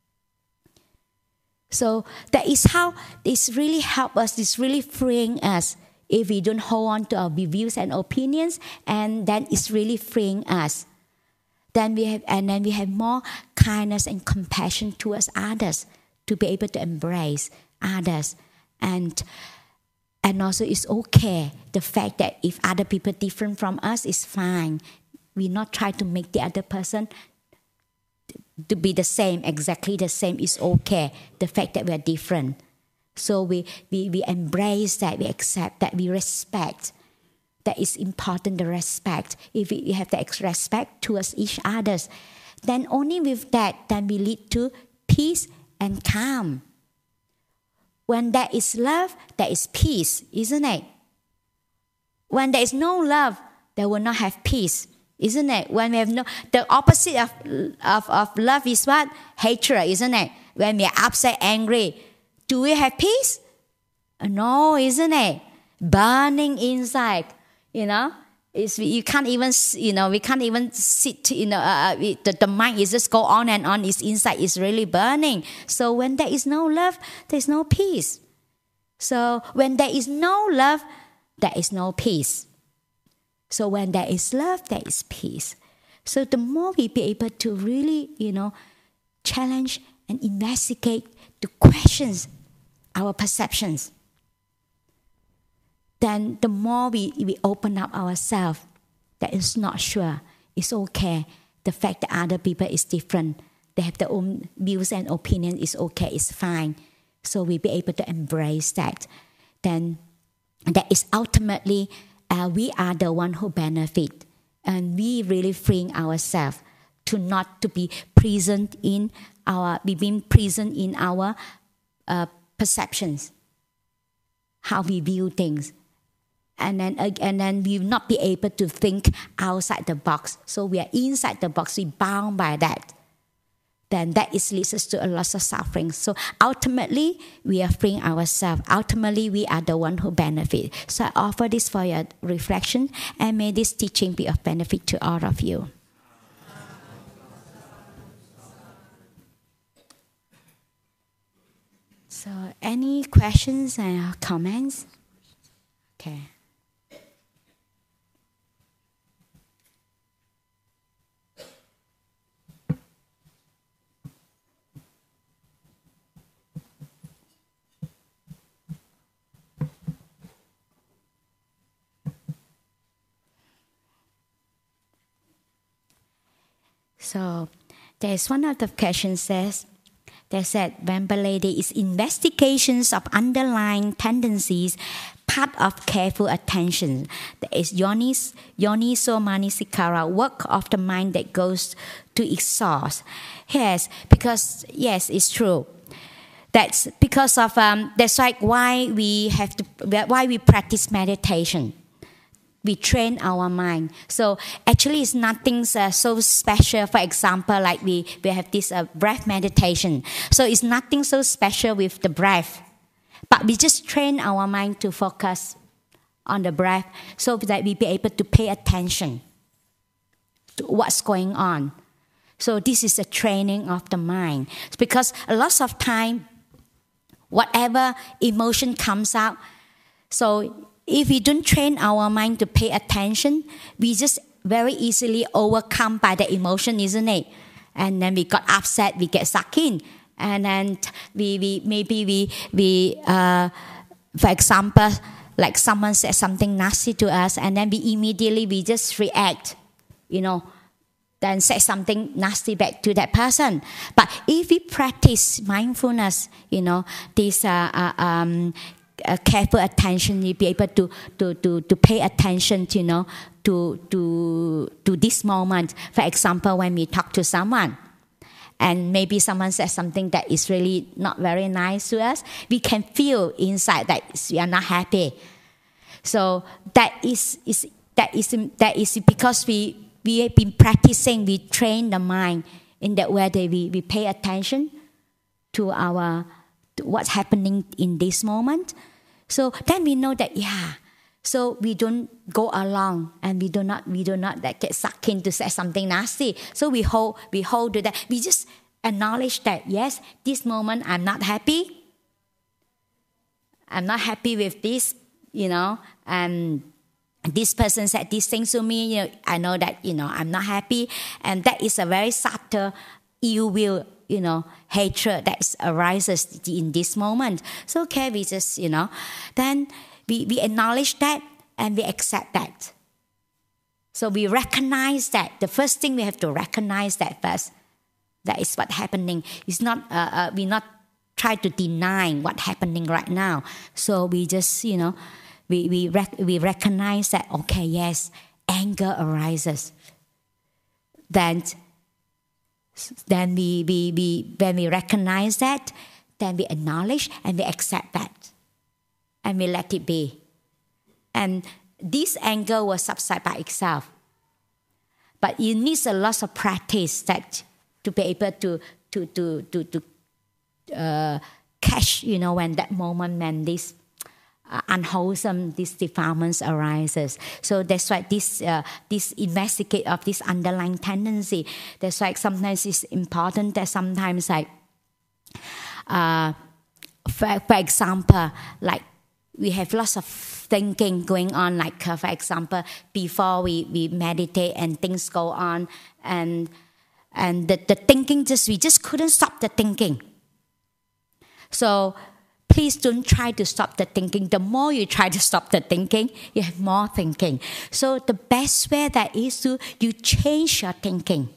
So that is how this really helps us. It's really freeing us if we don't hold on to our views and opinions, and then it's really freeing us. Then we have more kindness and compassion towards others, to be able to embrace others, and also it's okay the fact that if other people different from us is fine. We not try to make the other person to be the same, exactly the same. Is okay the fact that we are different. So we embrace that, we accept that, we respect. That is important, the respect. If we have the respect towards each other, then only with that, then we lead to peace and calm. When there is love, there is peace, isn't it? When there is no love, there will not have peace, isn't it? When we have the opposite of love is what? Hatred, isn't it? When we are upset, angry, do we have peace? No, isn't it? Burning inside. You can't even, we can't even sit, the mind is just go on and on. Its inside is really burning. So when there is no love, there is no peace. So when there is no love, there is no peace. So when there is love, there is peace. So the more we be able to really, challenge and investigate the questions, our perceptions, then the more we open up ourselves, that is not sure, it's okay. The fact that other people is different, they have their own views and opinions, is okay, it's fine. So we be able to embrace that. Then that is ultimately, we are the one who benefit. And we really freeing ourselves to not to be present in our, perceptions, how we view things. And then we will not be able to think outside the box. So we are inside the box, we bound by that. Then that leads us to a lot of suffering. So ultimately, we are freeing ourselves. Ultimately, we are the one who benefit. So I offer this for your reflection, and may this teaching be of benefit to all of you. So any questions and comments? Okay. So there's one of the questions they said, Vampa Lady, is investigations of underlying tendencies part of careful attention? That is Yoniso Manasikara, work of the mind that goes to its source. Yes, because yes, it's true. That's because of that's like why we practice meditation. We train our mind. So actually it's nothing so special. For example, like we have this breath meditation. So it's nothing so special with the breath. But we just train our mind to focus on the breath so that we be able to pay attention to what's going on. So this is a training of the mind. Because a lot of time, whatever emotion comes out, so if we don't train our mind to pay attention, we just very easily overcome by the emotion, isn't it? And then we got upset, we get sucked in. And then for example, like someone said something nasty to us, and then we just react, then say something nasty back to that person. But if we practice mindfulness, this careful attention. You be able to pay attention, to this moment. For example, when we talk to someone, and maybe someone says something that is really not very nice to us, we can feel inside that we are not happy. So that is because we have been practicing. We train the mind in that way that we pay attention to what's happening in this moment. So then we know that so we don't go along and we do not get sucked in to say something nasty. So we hold to that. We just acknowledge that, yes, this moment I'm not happy. I'm not happy with this, and this person said these things to me. I know that, I'm not happy. And that is a very subtle ill will, hatred that arises in this moment. So, okay, we just, then we acknowledge that and we accept that. So we recognize that. The first thing we have to recognize that first. That is what's happening. It's not, we not try to deny what's happening right now. So we just, we recognize that, okay, yes, anger arises. Then when we recognize that, then we acknowledge and we accept that. And we let it be. And this anger will subside by itself. But it needs a lot of practice to be able to catch, when that moment when this unwholesome, this defilements arises. So that's why this investigate of this underlying tendency. That's why sometimes it's important that sometimes for example, like we have lots of thinking going on, like for example, before we meditate and things go on, and the thinking we just couldn't stop the thinking. So please don't try to stop the thinking. The more you try to stop the thinking, you have more thinking. So the best way that is you change your thinking.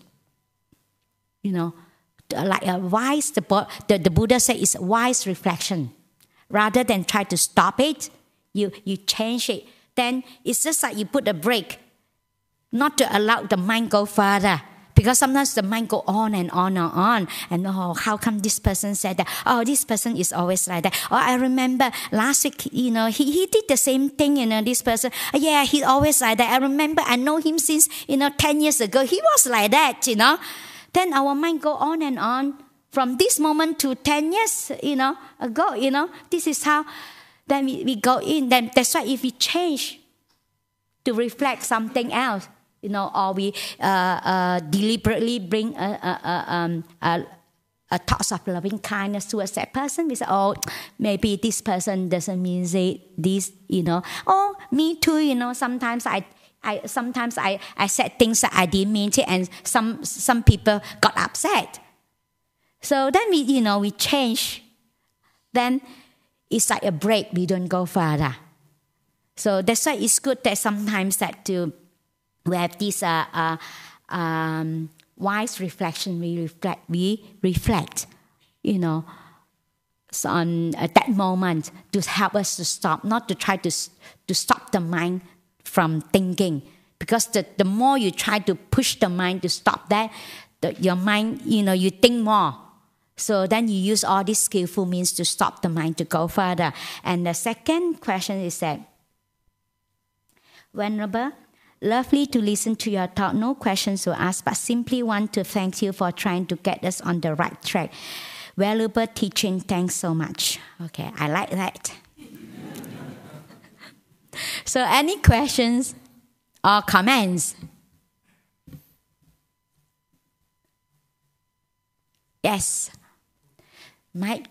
Like a wise, the Buddha said is wise reflection. Rather than try to stop it, you change it. Then it's just like you put a brake, not to allow the mind go further. Because sometimes the mind go on and on and on. And how come this person said that? Oh, this person is always like that. Oh, I remember last week, he did the same thing, this person. Yeah, he always like that. I remember, I know him since, 10 years ago. He was like that, Then our mind go on and on. From this moment to 10 years, ago, this is how, then we go in. Then that's why if we change to reflect something else, or we deliberately bring a thoughts of loving kindness towards that person, we say, oh, maybe this person doesn't mean this, Oh, me too, sometimes I said things that I didn't mean to, and some people got upset. So then we change. Then it's like a break. We don't go further. So that's why it's good that sometimes we have this wise reflection. We reflect, so on at that moment to help us to stop, not to try to stop the mind from thinking. Because the more you try to push the mind to stop that, your mind, you think more. So then you use all these skillful means to stop the mind to go further. And the second question is that, Venerable, lovely to listen to your talk. No questions to ask, but simply want to thank you for trying to get us on the right track. Valuable teaching. Thanks so much. Okay, I like that. So any questions or comments? Yes. Mike.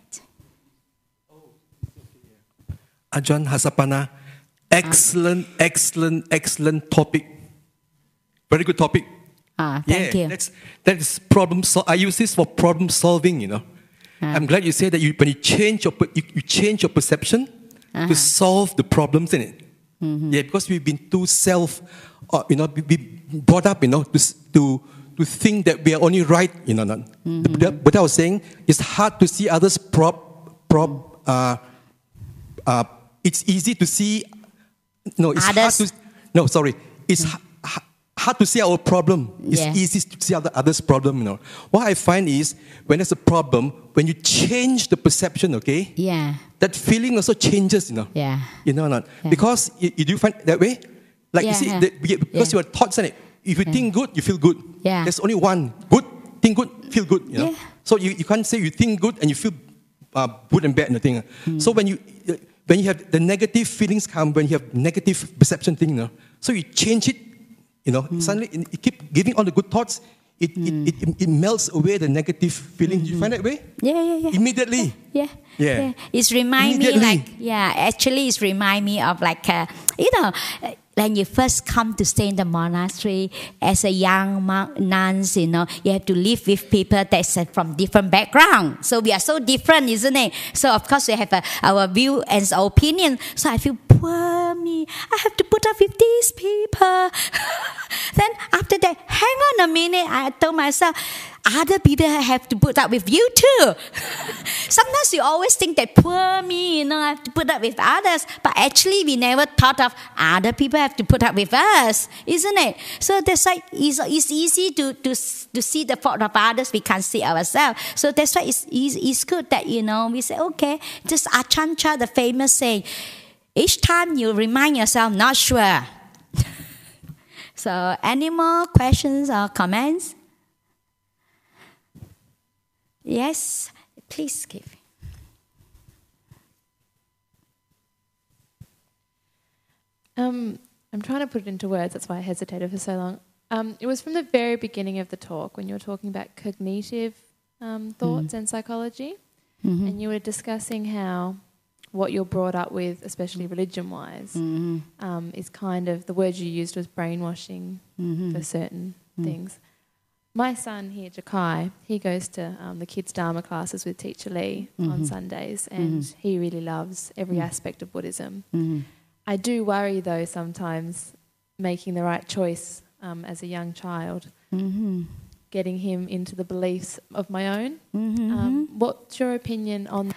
Ajahn Hasapana, excellent topic. Very good topic. Thank you. That is problem. I use this for problem solving. I'm glad you say that when you change your perception to solve the problems in it. Mm-hmm. Yeah, because we've been too we brought up, to think that we are only right. Mm-hmm. The Buddha was saying it's hard to see others it's easy to see. No, it's Others. hard to. No, sorry. It's hard to see our problem. It's Yeah. easy to see others' problem. What I find is when there's a problem, when you change the perception, okay, Yeah. that feeling also changes. Yeah. You know or not? Yeah. Because you do find that way. Like Yeah, you see, yeah. because Yeah. your thoughts on it. If you think good, you feel good. Yeah. There's only one good. Think good, feel good. Yeah. So you can't say you think good and you feel good and bad. Nothing. So when you have the negative feelings come, when you have negative perception thing, so you change it. Suddenly you keep giving all the good thoughts. It melts away the negative feelings. You find that way? Yeah. Immediately. Yeah. Yeah. It's remind me Immediately. actually it's remind me of when you first come to stay in the monastery as a young nuns, you have to live with people that's from different backgrounds. So we are so different, isn't it? So of course we have our view and our opinion. So I feel, poor me, I have to put up with these people. Then after that, hang on a minute, I told myself, other people have to put up with you too. Sometimes you always think that poor me, I have to put up with others. But actually we never thought of other people have to put up with us, isn't it? So that's why it's easy to see the fault of others. We can't see ourselves. So that's why it's good that, we say, okay, just Ajahn Chah, the famous saying, each time you remind yourself, not sure. So any more questions or comments? Yes, please give. I'm trying to put it into words, that's why I hesitated for so long. It was from the very beginning of the talk when you were talking about cognitive thoughts and psychology, and you were discussing how what you're brought up with, especially religion-wise, is kind of, the word you used was brainwashing for certain things. My son here, Jakai, he goes to the kids' Dharma classes with Teacher Lee on Sundays, and he really loves every aspect of Buddhism. I do worry, though, sometimes making the right choice as a young child, getting him into the beliefs of my own. What's your opinion on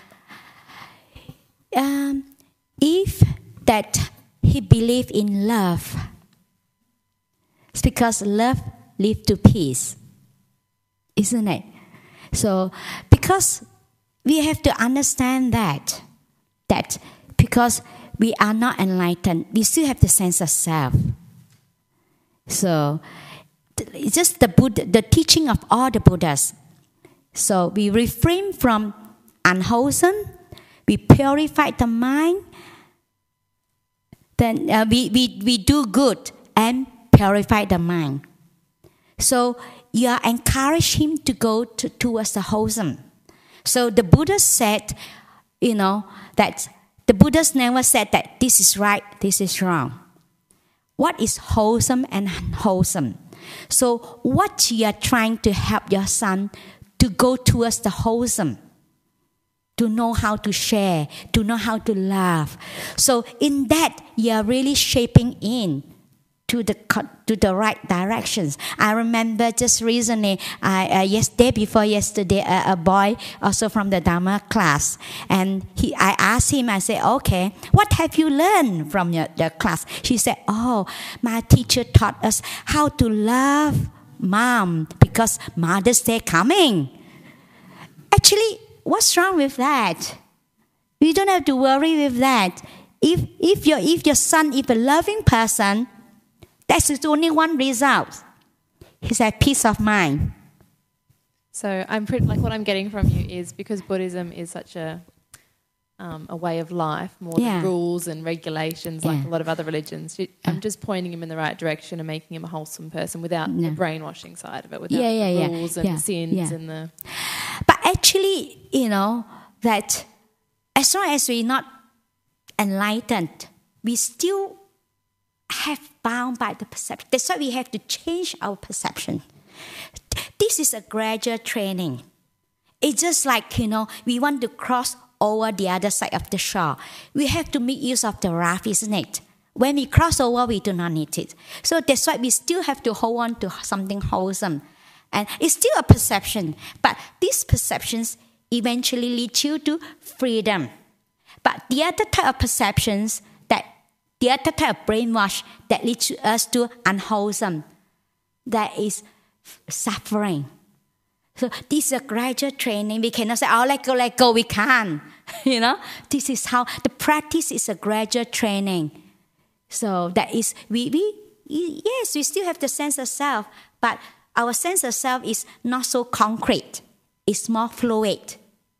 if that he believe in love, it's because love leads to peace, isn't it? So because we have to understand that because we are not enlightened, we still have the sense of self. So it's just the teaching of all the Buddhas. So we refrain from unwholesome, we purify the mind, then we do good and purify the mind. So you are encourage him to go towards the wholesome. So the Buddha said, that the Buddhas never said that this is right, this is wrong. What is wholesome and unwholesome? So what you are trying to help your son to go towards the wholesome, to know how to share, to know how to love. So in that, you are really shaping in to the right directions. I remember just recently, day before yesterday, a boy also from the Dharma class, and I asked him, I said, okay, what have you learned from your class? She said, oh, my teacher taught us how to love mom because Mother's Day coming. Actually, what's wrong with that? You don't have to worry with that. If your son is a loving person, that's only one result. He's at peace of mind. So I'm pretty, what I'm getting from you is because Buddhism is such a way of life, more than rules and regulations like a lot of other religions. I'm just pointing him in the right direction and making him a wholesome person without the brainwashing side of it, without the rules and the sins and the... But actually, that as long as we're not enlightened, we still have bound by the perception. That's why we have to change our perception. This is a gradual training. It's just like, we want to cross over the other side of the shore. We have to make use of the raft, isn't it? When we cross over, we do not need it. So that's why we still have to hold on to something wholesome. And it's still a perception, but these perceptions eventually lead you to freedom. But the other type of perceptions, that the other type of brainwash that leads us to unwholesome, that is suffering. So this is a gradual training. We cannot say, oh, let go. We can't. This is how the practice is a gradual training. So that is, yes, we still have the sense of self, but our sense of self is not so concrete. It's more fluid.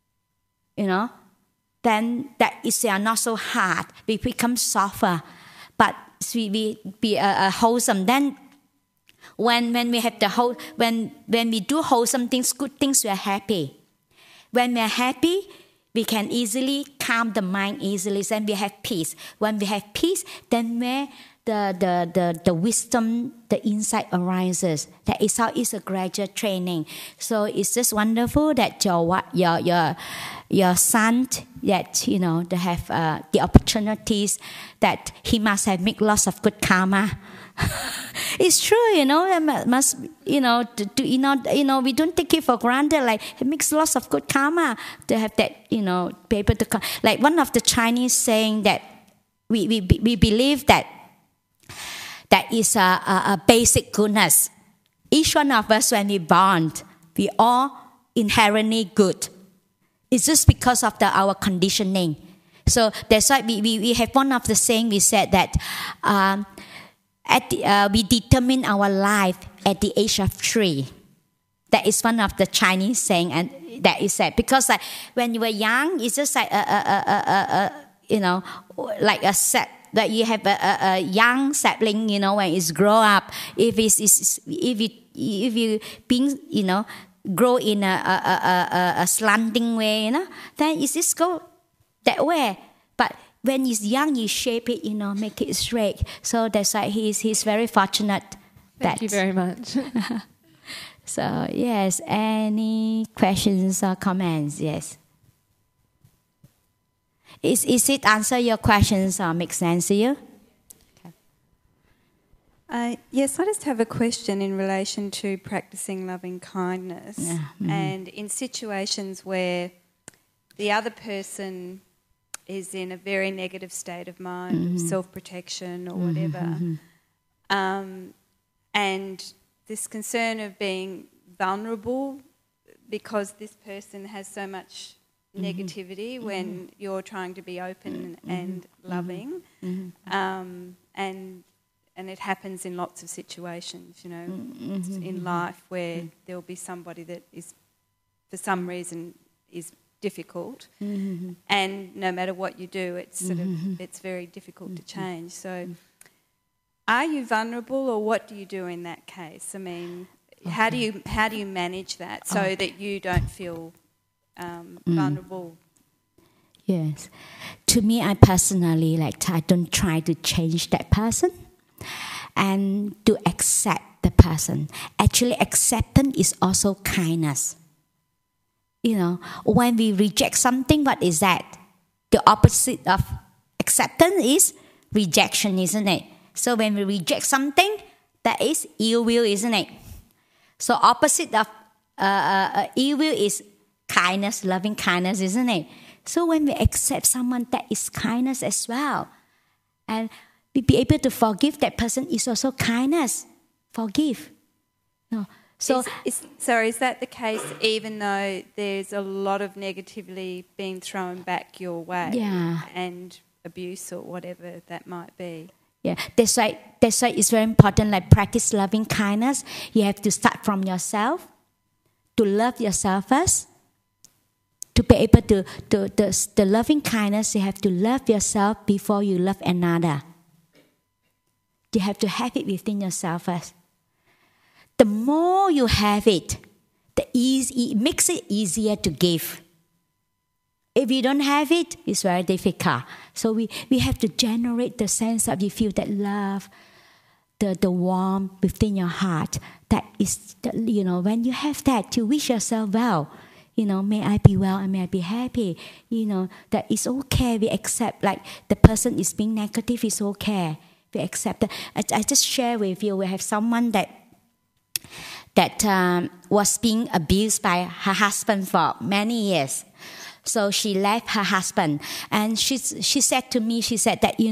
Then that is not so hard. We become softer, but we be wholesome. Then when we have when we do wholesome things, good things, we are happy. When we are happy, we can easily calm the mind easily. Then we have peace. When we have peace, then where the wisdom, the insight arises. That is how it's a gradual training. So it's just wonderful that your son, that they have the opportunities, that he must have made lots of good karma. It's true, must, we don't take it for granted. Like, it makes lots of good karma to have that, be able to, like one of the Chinese saying that we believe that is a basic goodness. Each one of us, when we born, we all inherently good. It's just because of our conditioning. So that's why we have one of the saying, we said that we determine our life at the age of 3. That is one of the Chinese saying, and that is said because like when you were young, it's just like like a set that you have a young sapling, when it's grow up. If you being grow in a slanting way, then it just go that way. But when he's young, you shape it, make it straight. So that's why he's very fortunate. Thank you very much. So yes, any questions or comments? Yes. Is it answer your questions or make sense to you? Okay. Yes, I just have a question in relation to practicing loving kindness. Yeah. Mm-hmm. And in situations where the other person is in a very negative state of mind, mm-hmm. of self-protection or whatever, mm-hmm. And this concern of being vulnerable because this person has so much negativity mm-hmm. when you're trying to be open mm-hmm. and loving, mm-hmm. And it happens in lots of situations, mm-hmm. in life where mm-hmm. there'll be somebody that is, for some reason, is difficult, mm-hmm. and no matter what you do, it's sort mm-hmm. of it's very difficult mm-hmm. to change. So, are you vulnerable, or what do you do in that case? I mean, okay. how do you manage that so that you don't feel vulnerable? Yes, to me, I personally I don't try to change that person, and to accept the person. Actually, acceptance is also kindness. When we reject something, what is that? The opposite of acceptance is rejection, isn't it? So when we reject something, that is ill will, isn't it? So opposite of ill will is kindness, loving kindness, isn't it? So when we accept someone, that is kindness as well. And we be able to forgive that person is also kindness. Forgive. So, is that the case even though there's a lot of negativity being thrown back your way, yeah, and abuse or whatever that might be? Yeah, that's why it's very important, like practice loving kindness. You have to start from yourself, to love yourself first. To be able to the loving kindness, you have to love yourself before you love another. You have to have it within yourself first. The more you have it, it makes it easier to give. If you don't have it, it's very difficult. So we have to generate the sense of you feel that love, the warmth within your heart. That is, when you have that, you wish yourself well. May I be well and may I be happy. That is okay. We accept, like the person is being negative, it's okay. We accept that. I just share with you, we have someone that was being abused by her husband for many years. So she left her husband, and she said to me, she said that,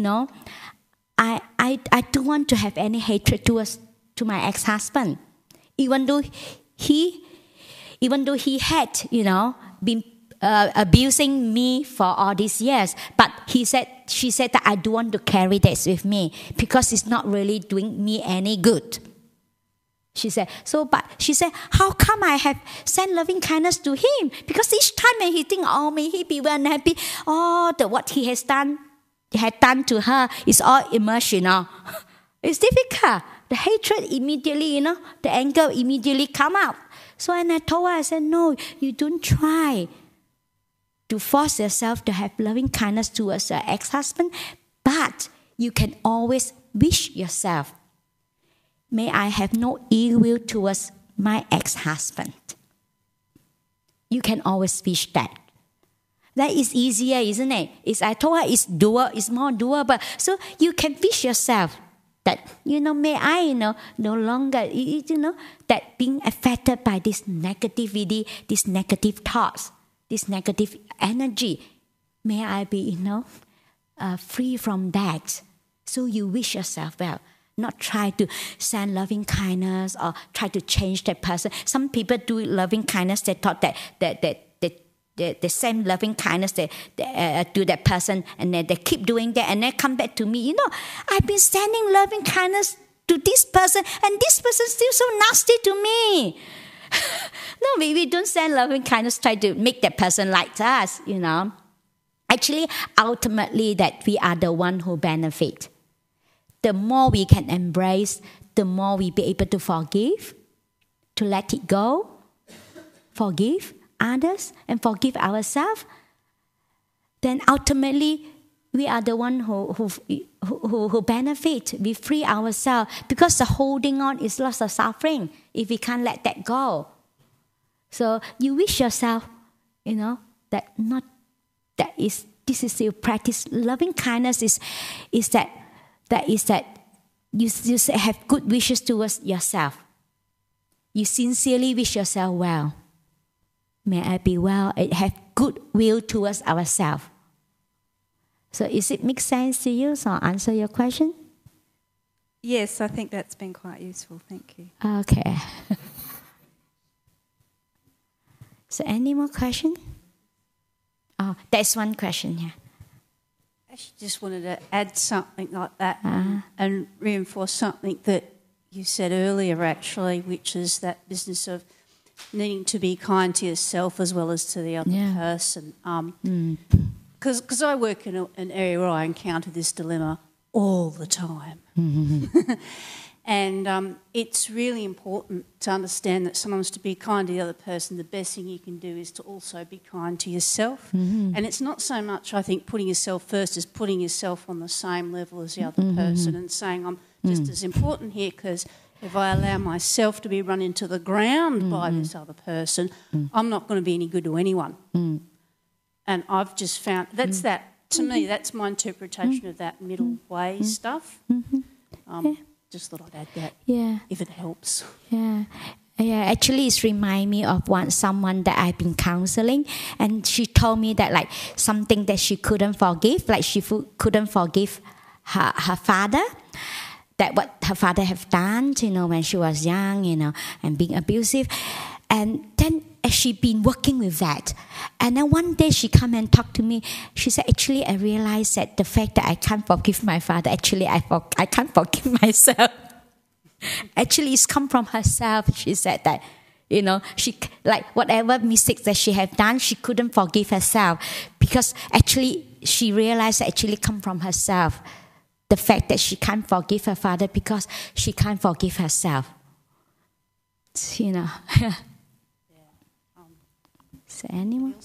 I don't want to have any hatred to my ex-husband, even though he had, been abusing me for all these years. But she said that I don't want to carry this with me because it's not really doing me any good. She said, how come I have sent loving kindness to him? Because each time when he think, may he be well and happy, what he had done to her is all emotional. It's difficult. The hatred immediately, the anger immediately come out. So and I told her, I said, no, you don't try to force yourself to have loving kindness towards your ex-husband, but you can always wish yourself, may I have no ill will towards my ex-husband. You can always wish that. That is easier, isn't it? I told her it's more doable. So you can wish yourself that, may I, no longer, that being affected by this negativity, these negative thoughts, this negative energy, may I be, free from that. So you wish yourself well. Not try to send loving kindness or try to change that person. Some people do loving kindness. They thought that the same loving kindness to that person, and then they keep doing that, and then come back to me. I've been sending loving kindness to this person, and this person is still so nasty to me. No, we don't send loving kindness. Try to make that person like us. Actually, ultimately, that we are the one who benefit. The more we can embrace, the more we be able to forgive, to let it go, forgive others, and forgive ourselves. Then ultimately, we are the one who benefit. We free ourselves because the holding on is lots of suffering if we can't let that go. So you wish yourself, this is your practice. Loving kindness is that you have good wishes towards yourself. You sincerely wish yourself well. May I be well and have good will towards ourselves. So is it make sense to you? So I'll answer your question? Yes, I think that's been quite useful. Thank you. Okay. So any more question? Oh, there's one question here. I actually just wanted to add something like that and reinforce something that you said earlier, actually, which is that business of needing to be kind to yourself as well as to the other person. Because I work in an area where I encounter this dilemma all the time. And it's really important to understand that sometimes to be kind to the other person, the best thing you can do is to also be kind to yourself. And it's not so much, I think, putting yourself first as putting yourself on the same level as the other person and saying, I'm just as important here, because if I allow myself to be run into the ground by this other person, I'm not going to be any good to anyone. And I've just found, to me, that's my interpretation of that middle way stuff. Just thought I'd add that, if it helps. Yeah, actually it reminds me of someone that I've been counseling, and she told me that like something that she couldn't forgive, like she couldn't forgive her father, that what her father have done, when she was young, and being abusive. And then she been working with that. And then one day she come and talk to me. She said, actually, I realized that the fact that I can't forgive my father, actually, I can't forgive myself. Actually, it's come from herself. She said that, she, like whatever mistakes that she have done, she couldn't forgive herself. Because actually, she realized that actually come from herself. The fact that she can't forgive her father because she can't forgive herself. Is there anyone?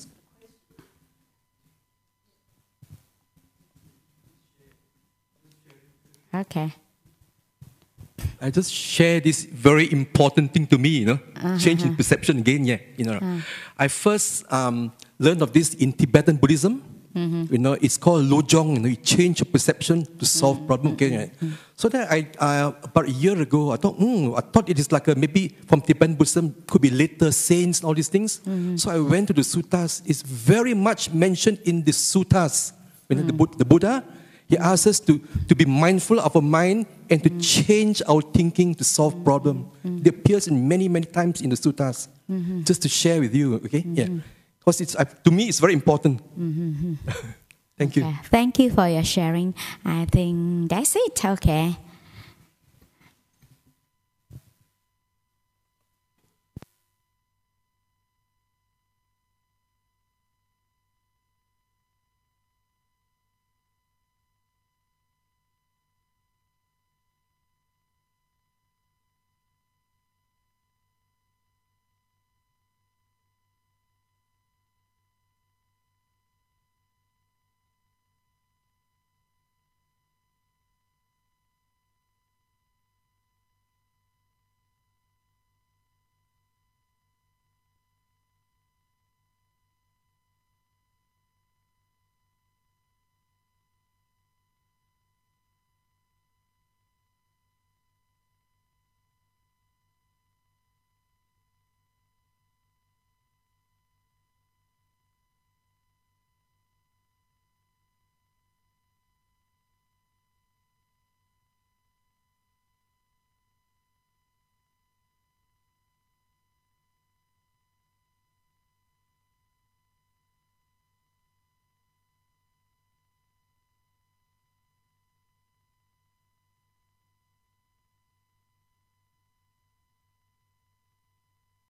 Okay. I just share this very important thing to me, changing perception again. I first learned of this in Tibetan Buddhism. You know, it's called lojong. You know, you change your perception to solve problem. Okay, so that about a year ago, I thought it is like maybe from Tibetan Buddhism, could be later saints and all these things. So I went to the suttas. It's very much mentioned in the suttas. You know, the Buddha, he asks us to be mindful of our mind and to change our thinking to solve problem. It appears in many times in the suttas. Just to share with you, okay? Yeah. Because to me, it's very important. Thank you. Thank you for your sharing. I think that's it. Okay.